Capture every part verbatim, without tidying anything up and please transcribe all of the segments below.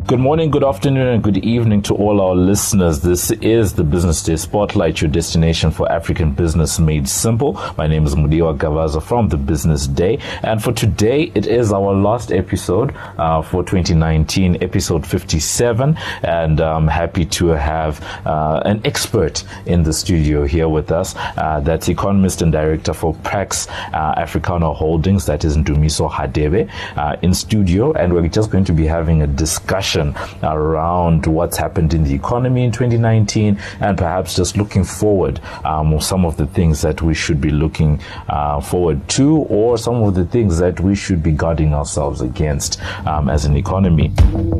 Good morning, good afternoon, and good evening to all our listeners. This is the Business Day Spotlight, your destination for African business made simple. My name is Mudiwa Gavaza from the Business Day, and for today, it is our last episode uh, for twenty nineteen, episode fifty-seven, and I'm happy to have uh, an expert in the studio here with us. Uh, that's economist and director for Prax uh, Africana Holdings, that is Ndumiso Hadebe, uh, in studio, and we're just going to be having a discussion around what's happened in the economy in twenty nineteen, and perhaps just looking forward, um, some of the things that we should be looking uh, forward to, or some of the things that we should be guarding ourselves against um, as an economy.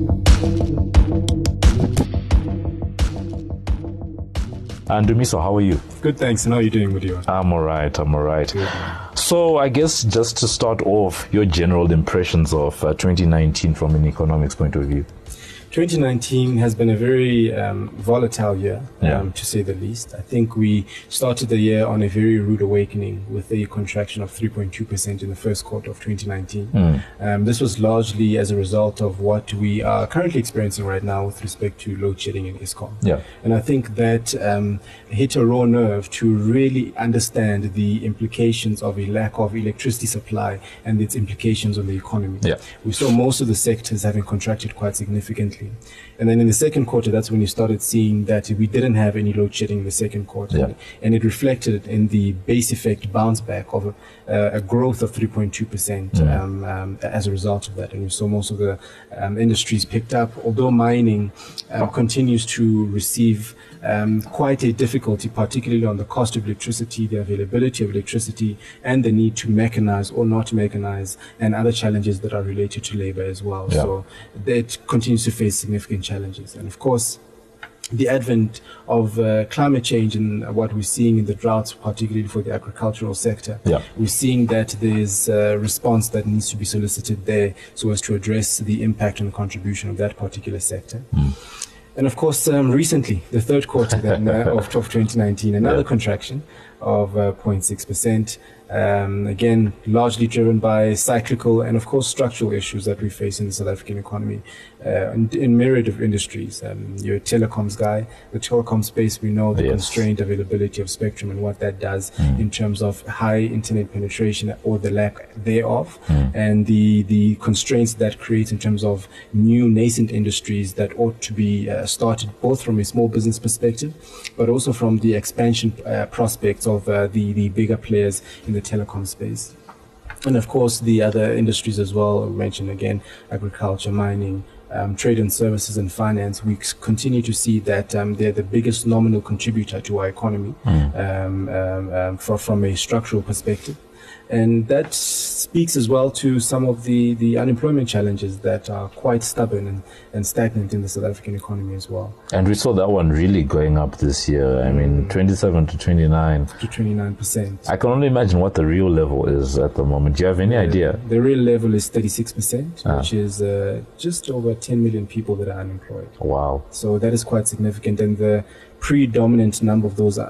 Ndumiso, how are you? Good, thanks. And how are you doing, Mudiwa? I'm all right. I'm all right. Good. So I guess just to start off, your general impressions of uh, twenty nineteen from an economics point of view. twenty nineteen has been a very um, volatile year, yeah. um, to say the least. I think we started the year on a very rude awakening with a contraction of three point two percent in the first quarter of twenty nineteen. Mm. Um, this was largely as a result of what we are currently experiencing right now with respect to load shedding in ISCOM. Yeah. And I think that um, hit a raw nerve to really understand the implications of a lack of electricity supply and its implications on the economy. Yeah. We saw most of the sectors having contracted quite significantly. And then in the second quarter, that's when you started seeing that we didn't have any load shedding in the second quarter. Yeah. And it reflected in the base effect bounce back of a, uh, a growth of three point two percent mm. um, um, as a result of that. And we saw most of the um, industries picked up, although mining uh, continues to receive um, quite a difficulty, particularly on the cost of electricity, the availability of electricity, and the need to mechanize or not mechanize, and other challenges that are related to labor as well. Yeah. So that continues to face significant challenges. And of course, the advent of uh, climate change and what we're seeing in the droughts, particularly for the agricultural sector, yeah. we're seeing that there's a response that needs to be solicited there so as to address the impact and the contribution of that particular sector. Mm. And of course, um, recently, the third quarter then, uh, of, of twenty nineteen, another yeah. contraction of uh, zero point six percent. Um, again, largely driven by cyclical and, of course, structural issues that we face in the South African economy uh, in, in myriad of industries. Um, you're a telecoms guy. The telecom space, we know the yes. constrained availability of spectrum and what that does mm. in terms of high internet penetration or the lack thereof, mm. and the, the constraints that creates in terms of new nascent industries that ought to be uh, started both from a small business perspective, but also from the expansion uh, prospects of uh, the, the bigger players in the telecom space. And of course, the other industries as well, we mentioned again, agriculture, mining, um, trade and services, and finance. We continue to see that um, they're the biggest nominal contributor to our economy mm. um, um, um, for, from a structural perspective. And that speaks as well to some of the, the unemployment challenges that are quite stubborn and, and stagnant in the South African economy as well. And we saw that one really going up this year. I mean, mm. twenty-seven to twenty-nine. To twenty-nine percent. I can only imagine what the real level is at the moment. Do you have any the, idea? The real level is thirty-six percent, ah. which is uh, just over ten million people that are unemployed. Wow. So that is quite significant. And the predominant number of those uh,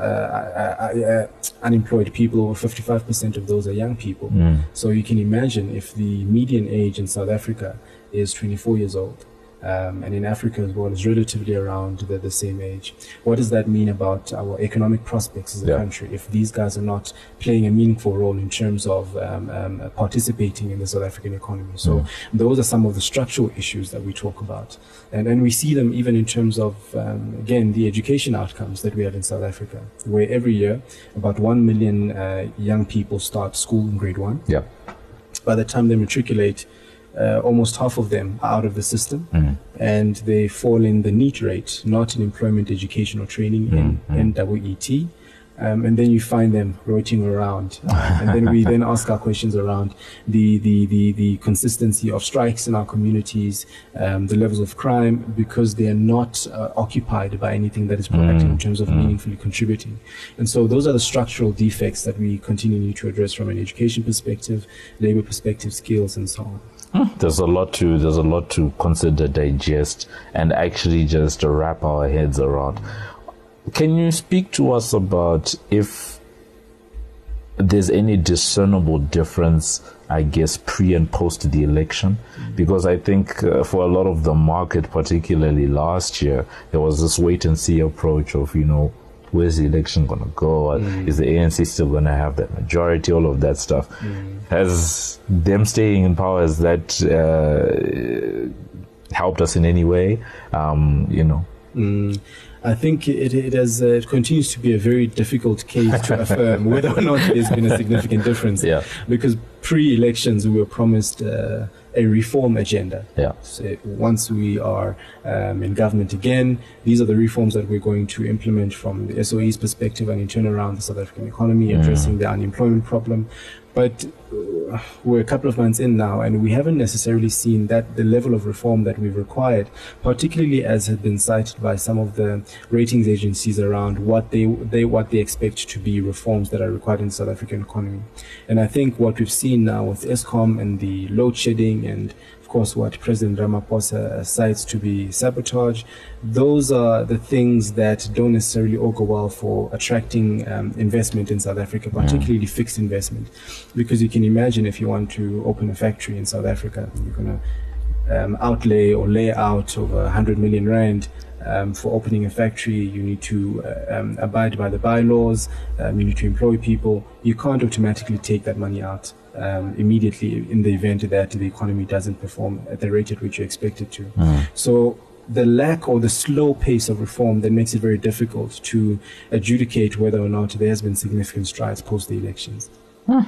uh, uh, unemployed people, over fifty-five percent of those are young people. Mm. So you can imagine if the median age in South Africa is twenty-four years old, um, and in Africa as well is relatively around the, the same age. What does that mean about our economic prospects as a yeah. country if these guys are not playing a meaningful role in terms of um, um, participating in the South African economy? So mm. those are some of the structural issues that we talk about. And, and we see them even in terms of, um, again, the education outcomes that we have in South Africa, where every year about one million uh, young people start school in grade one. Yeah. By the time they matriculate, uh, almost half of them are out of the system, mm. and they fall in the NEET rate, not in employment, education, or training, mm. in N E E T. Um, and then you find them rotating around. Uh, and then we then ask our questions around the, the, the, the consistency of strikes in our communities, um, the levels of crime, because they are not uh, occupied by anything that is proactive mm. in terms of mm. meaningfully contributing. And so those are the structural defects that we continue to address from an education perspective, labor perspective, skills, and so on. There's a lot to there's a lot to consider, digest, and actually just wrap our heads around. Can you speak to us about if there's any discernible difference, I guess, pre and post the election, mm-hmm. because I think uh, for a lot of the market, particularly last year, there was this wait and see approach of, you know, where's the election going to go? Mm-hmm. Is the A N C still going to have that majority? All of that stuff. Mm-hmm. Has them staying in power, has that uh, helped us in any way? Um, you know? Mm. I think it, it has uh, it continues to be a very difficult case to affirm whether or not there's been a significant difference. Yeah. Because pre-elections we were promised uh, a reform agenda. Yeah. So once we are um, in government again, these are the reforms that we're going to implement from the S O E's perspective and in turn around the South African economy, addressing mm. the unemployment problem. But uh, we're a couple of months in now, and we haven't necessarily seen that the level of reform that we've required, particularly as has been cited by some of the ratings agencies around what they they what they expect to be reforms that are required in the South African economy. And I think what we've seen now with Eskom and the load shedding, and of course what President Ramaphosa cites to be sabotage, those are the things that don't necessarily augur well for attracting um, investment in South Africa, particularly mm. fixed investment. Because you can imagine if you want to open a factory in South Africa, you're going to um, outlay or lay out over one hundred million rand. Um, for opening a factory, you need to uh, um, abide by the bylaws, um, you need to employ people. You can't automatically take that money out um, immediately in the event that the economy doesn't perform at the rate at which you expect it to. Mm. So the lack or the slow pace of reform that makes it very difficult to adjudicate whether or not there has been significant strides post the elections. Hmm.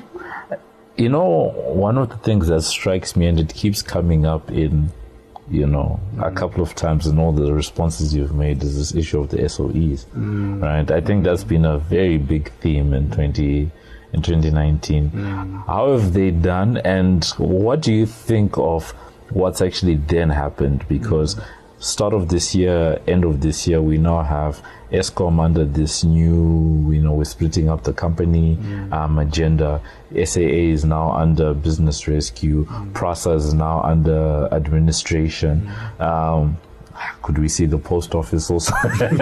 You know, one of the things that strikes me, and it keeps coming up in you know, mm. a couple of times in all the responses you've made, is this issue of the S O Es, mm. right? I think that's been a very big theme in twenty in twenty nineteen. Mm. How have they done, and what do you think of what's actually then happened? Because mm. start of this year, end of this year, we now have Eskom under this new, you know, we're splitting up the company mm. um, agenda. S A A is now under business rescue. Mm. PRASA is now under administration. Mm. Um, could we see the post office also?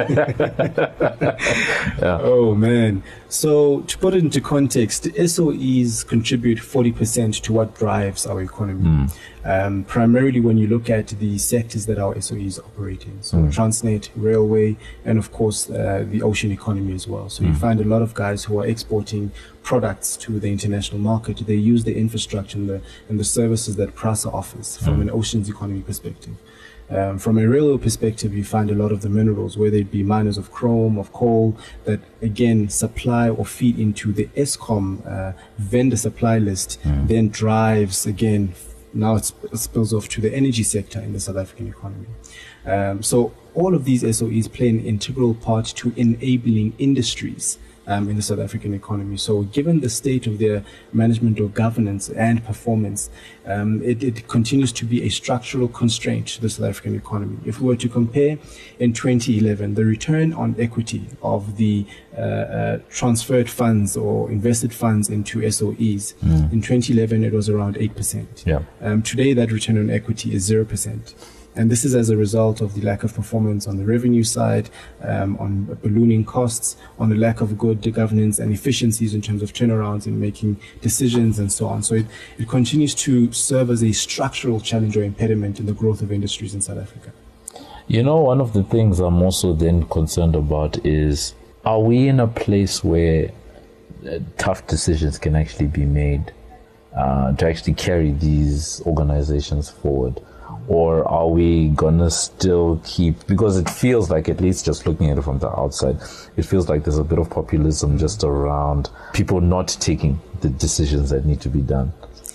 yeah. Oh, man. So to put it into context, S O Es contribute forty percent to what drives our economy. Mm. Um, primarily when you look at the sectors that our S O Es operate in. So mm. Transnet, railway, and of course uh, the ocean economy as well. So mm. you find a lot of guys who are exporting products to the international market. They use the infrastructure and the, and the services that PRASA offers from mm. an oceans economy perspective. Um, from a railway perspective, you find a lot of the minerals, whether it be miners of chrome, of coal, that again supply or feed into the Eskom uh, vendor supply list, mm. then drives again, now it spills off to the energy sector in the South African economy. Um, so all of these S O Es play an integral part to enabling industries Um, in the South African economy. So given the state of their management or governance and performance, um, it, it continues to be a structural constraint to the South African economy. If we were to compare in twenty eleven, the return on equity of the uh, uh, transferred funds or invested funds into S O Es, mm. in twenty eleven it was around eight percent. Yeah. Um, today that return on equity is zero percent. And this is as a result of the lack of performance on the revenue side, um, on ballooning costs, on the lack of good governance and efficiencies in terms of turnarounds and making decisions and so on. So it, it continues to serve as a structural challenge or impediment in the growth of industries in South Africa. You know, one of the things I'm also then concerned about is, are we in a place where uh, tough decisions can actually be made uh, to actually carry these organizations forward? Or are we gonna still keep, because it feels like, at least just looking at it from the outside, it feels like there's a bit of populism just around people not taking the decisions that need to be done.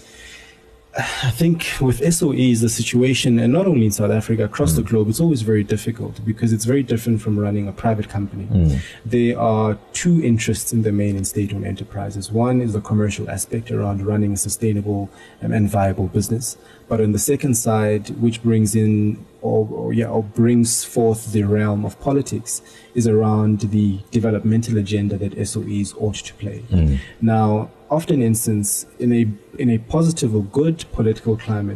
I think with S O Es, the situation, and not only in South Africa, across mm. the globe, it's always very difficult because it's very different from running a private company. Mm. There are two interests in the main in state-owned enterprises. One is the commercial aspect around running a sustainable um, and viable business. But on the second side, which brings in or, or, yeah, or brings forth the realm of politics, is around the developmental agenda that S O Es ought to play. Mm. Now, often instance, in a in a positive or good political climate,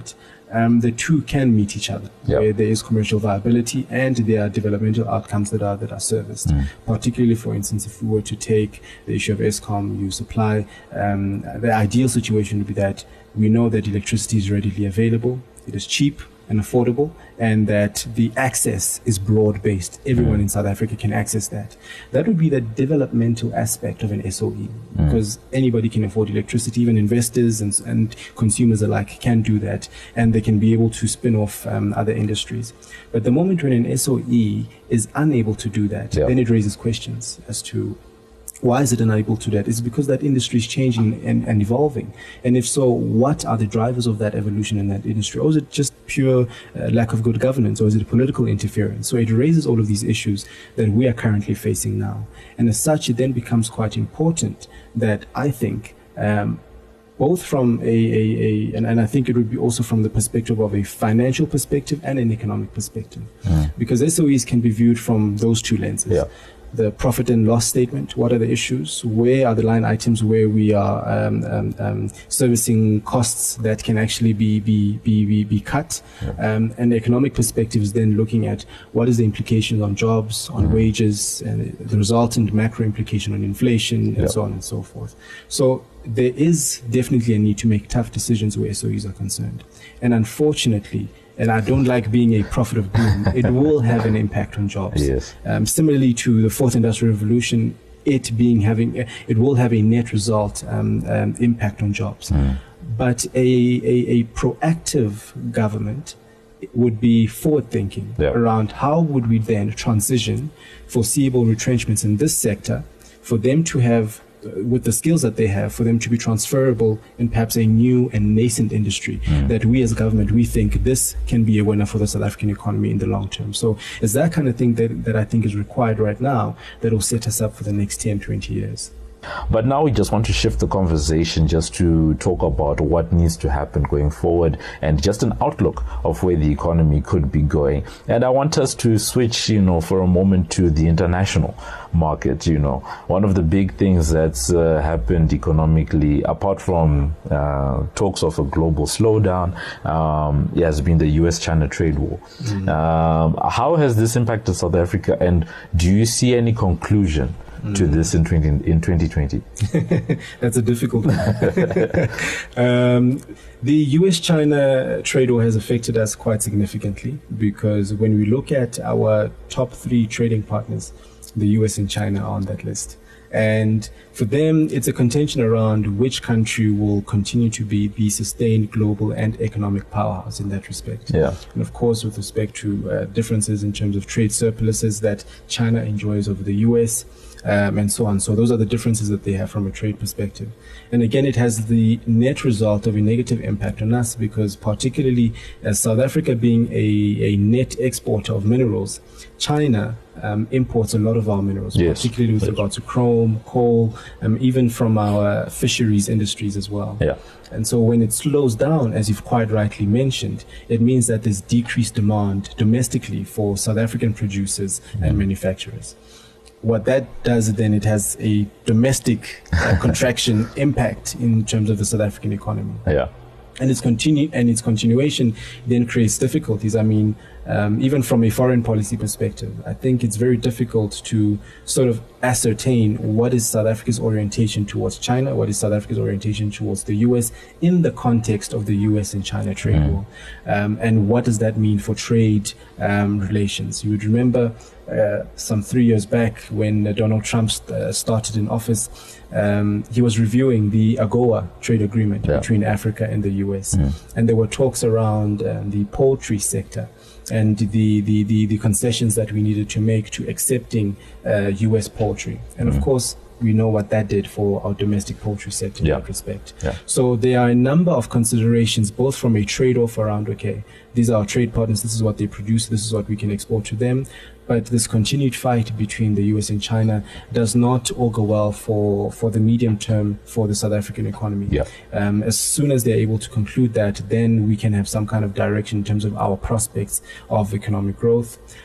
um, the two can meet each other, yep. where there is commercial viability and there are developmental outcomes that are that are serviced. Mm. Particularly, for instance, if we were to take the issue of Eskom, you supply, um, the ideal situation would be that we know that electricity is readily available, it is cheap and affordable, and that the access is broad-based. Everyone mm. in South Africa can access that. That would be the developmental aspect of an S O E, mm. because anybody can afford electricity, even investors and, and consumers alike can do that, and they can be able to spin off um, other industries. But the moment when an S O E is unable to do that, yeah. then it raises questions as to why is it unable to do that? It's because that industry is changing and, and evolving. And if so, what are the drivers of that evolution in that industry? Or is it just pure uh, lack of good governance? Or is it political interference? So it raises all of these issues that we are currently facing now. And as such, it then becomes quite important that I think, um, both from a, a, a and, and I think it would be also from the perspective of a financial perspective and an economic perspective. Mm. Because S O Es can be viewed from those two lenses. Yeah. The profit and loss statement, what are the issues, where are the line items where we are um, um, um, servicing costs that can actually be be be be, be cut, yeah. um, and the economic perspective is then looking at what is the implication on jobs, on mm-hmm. wages, and the resultant macro implication on inflation, and yeah. so on and so forth. So there is definitely a need to make tough decisions where S O Es are concerned, and unfortunately, and I don't like being a prophet of doom, it will have an impact on jobs. Yes. Um, similarly to the fourth industrial revolution, it being having, it will have a net result um, um, impact on jobs. Mm. But a, a, a proactive government would be forward thinking yeah. around how would we then transition foreseeable retrenchments in this sector for them to have, with the skills that they have, for them to be transferable in perhaps a new and nascent industry mm. that we as government, we think this can be a winner for the South African economy in the long term. So it's that kind of thing that, that I think is required right now that will set us up for the next ten, twenty years. But now we just want to shift the conversation just to talk about what needs to happen going forward and just an outlook of where the economy could be going. And I want us to switch, you know, for a moment to the international market. You know, one of the big things that's uh, happened economically, apart from uh, talks of a global slowdown, um, has been the U S China trade war. Mm-hmm. Um, how has this impacted South Africa, and do you see any conclusion to this in twenty in twenty twenty? That's a difficult one. um, the U S China trade war has affected us quite significantly, because when we look at our top three trading partners, the U S and China are on that list. And for them, it's a contention around which country will continue to be the sustained global and economic powerhouse in that respect. Yeah. And of course, with respect to uh, differences in terms of trade surpluses that China enjoys over the U S, Um, and so on. So those are the differences that they have from a trade perspective. And again, it has the net result of a negative impact on us, because particularly as South Africa being a, a net exporter of minerals, China um, imports a lot of our minerals, yes. particularly with yes. regard to chrome, coal, um, even from our fisheries industries as well. Yeah. And so when it slows down, as you've quite rightly mentioned, it means that there's decreased demand domestically for South African producers mm-hmm. and manufacturers. What that does then, it has a domestic uh, contraction impact in terms of the South African economy. Yeah. And its continue and its continuation then creates difficulties. I mean, um, even from a foreign policy perspective, I think it's very difficult to sort of ascertain what is South Africa's orientation towards China, what is South Africa's orientation towards the U S in the context of the U S and China trade mm. war, um, and what does that mean for trade um, relations. You would remember uh, some three years back when uh, Donald Trump st- uh, started in office, um, he was reviewing the AGOA trade agreement yeah. between Africa and the U S, mm. and there were talks around um, the poultry sector and the, the, the, the concessions that we needed to make to accepting uh, U S poultry. And mm. of course, we know what that did for our domestic poultry sector in yeah. that respect. Yeah. So there are a number of considerations, both from a trade-off around, okay, these are our trade partners, this is what they produce, this is what we can export to them. But this continued fight between the U S and China does not augur well for, for the medium term for the South African economy. Yeah. Um, as soon as they're able to conclude that, then we can have some kind of direction in terms of our prospects of economic growth.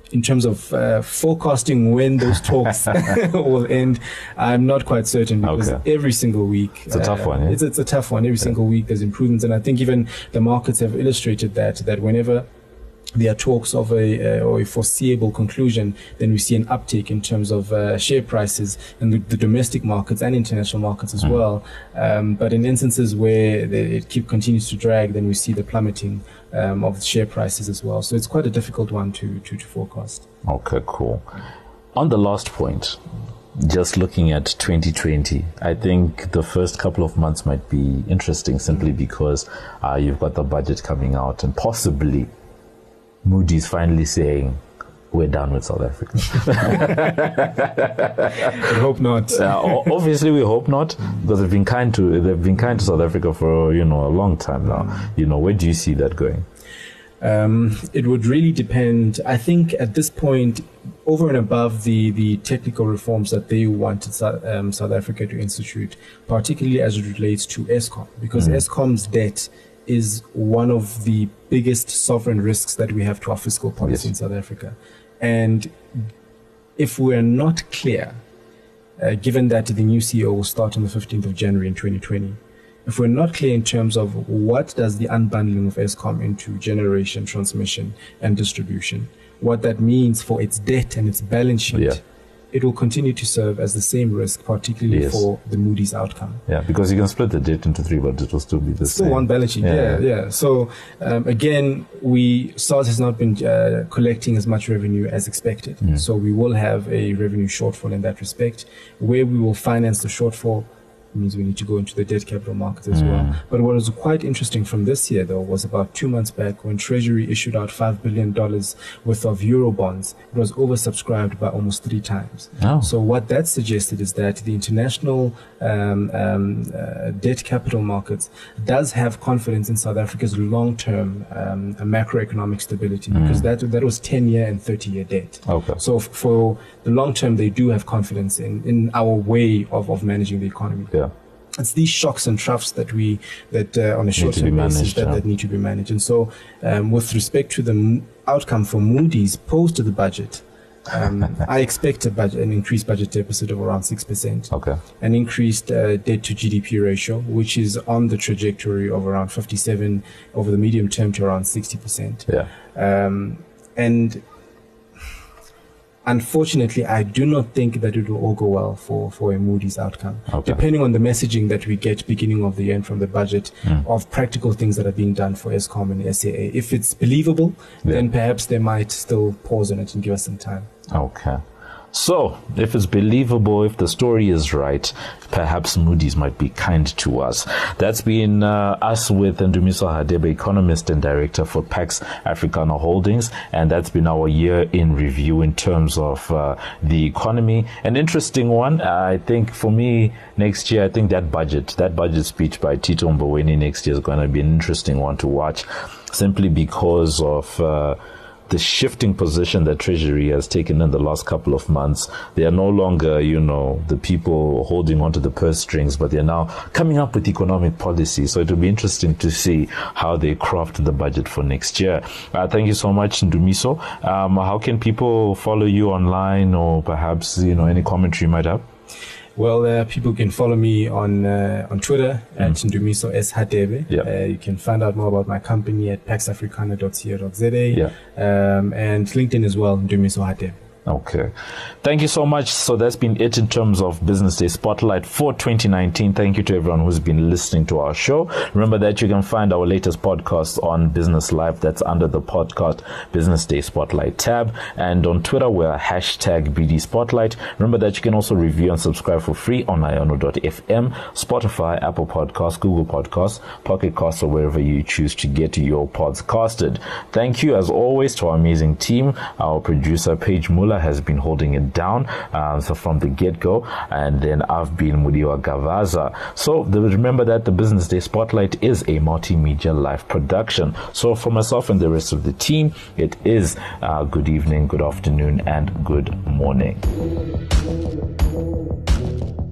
in terms of uh, forecasting when those talks will end, I'm not quite certain, because okay. every single week it's a uh, tough one. Yeah? It's, it's a tough one. Every yeah. single week there's improvements, and I think even the markets have illustrated that that whenever there are talks of a uh, or a foreseeable conclusion, then we see an uptick in terms of uh, share prices in the, the domestic markets and international markets as mm. well. Um, but in instances where they, it keep continues to drag, then we see the plummeting um, of the share prices as well. So it's quite a difficult one to, to, to forecast. Okay, cool. On the last point, just looking at twenty twenty, I think the first couple of months might be interesting simply because uh, you've got the budget coming out and possibly Moody's finally saying, we're done with South Africa. I hope not. uh, obviously, we hope not, because they've been kind to they've been kind to South Africa for you know a long time now. You know, where do you see that going? Um, it would really depend. I think at this point, over and above the, the technical reforms that they wanted South, um, South Africa to institute, particularly as it relates to Eskom, because mm. Eskom's debt is one of the biggest sovereign risks that we have to our fiscal policy yes. in South Africa. And if we're not clear, uh, given that the new C E O will start on the fifteenth of January in twenty twenty, if we're not clear in terms of what does the unbundling of Eskom into generation, transmission, and distribution, what that means for its debt and its balance sheet, yeah. it will continue to serve as the same risk, particularly yes. for the Moody's outcome. Yeah, because you can split the debt into three, but it will still be the still same. one balance sheet, yeah, yeah. yeah. So um, again, we SARS has not been uh, collecting as much revenue as expected. Mm. So we will have a revenue shortfall in that respect. Where we will finance the shortfall means we need to go into the debt capital markets as mm. well. But what was quite interesting from this year, though, was about two months back when Treasury issued out five billion dollars worth of Euro bonds. It was oversubscribed by almost three times. Oh. So what that suggested is that the international um, um, uh, debt capital markets does have confidence in South Africa's long-term um, macroeconomic stability, mm. because that that was ten-year and thirty-year debt. Okay. So f- for the long term, they do have confidence in, in our way of, of managing the economy. Yeah. It's these shocks and troughs that we that uh, on a short-term basis that, yeah. that need to be managed. And so, um, with respect to the m- outcome for Moody's post the budget, um, I expect a budget, an increased budget deficit of around six percent. Okay. An increased uh, debt to G D P ratio, which is on the trajectory of around fifty-seven over the medium term to around sixty percent. Yeah. Um, and unfortunately, I do not think that it will all go well for, for a Moody's outcome. Okay. Depending on the messaging that we get beginning of the year and from the budget mm. of practical things that are being done for Eskom and S A A. If it's believable, yeah. then perhaps they might still pause on it and give us some time. Okay. So, if it's believable, if the story is right, perhaps Moody's might be kind to us. That's been uh, us with Ndumiso Hadebe, economist and director for Pax Africana Holdings, and that's been our year in review in terms of uh, the economy. An interesting one, I think, for me, next year, I think that budget, that budget speech by Tito Mboweni next year is going to be an interesting one to watch, simply because of Uh, the shifting position that Treasury has taken in the last couple of months. They are no longer, you know, the people holding onto the purse strings, but they're now coming up with economic policy. So it will be interesting to see how they craft the budget for next year. Uh, thank you so much, Ndumiso. Um, how can people follow you online, or perhaps, you know, any commentary you might have? Well, uh, people can follow me on uh, on Twitter mm. at Ndumiso S. Hadebe. Yeah. Uh, you can find out more about my company at pax africana dot co dot za. Yeah. Um, and LinkedIn as well, Ndumiso Hadebe. Okay. Thank you so much. So that's been it in terms of Business Day Spotlight for twenty nineteen. Thank you to everyone who's been listening to our show. Remember that you can find our latest podcasts on Business Live. That's under the podcast Business Day Spotlight tab. And on Twitter, we're hashtag B D Spotlight. Remember that you can also review and subscribe for free on iono dot f m, Spotify, Apple Podcasts, Google Podcasts, Pocket Casts, or wherever you choose to get your pods casted. Thank you, as always, to our amazing team. Our producer, Paige Muller, has been holding it down uh, so from the get-go, and then I've been Mudiwa Gavaza. So the, remember that the Business Day Spotlight is a multimedia live production. So for myself and the rest of the team, it is uh, good evening, good afternoon, and good morning.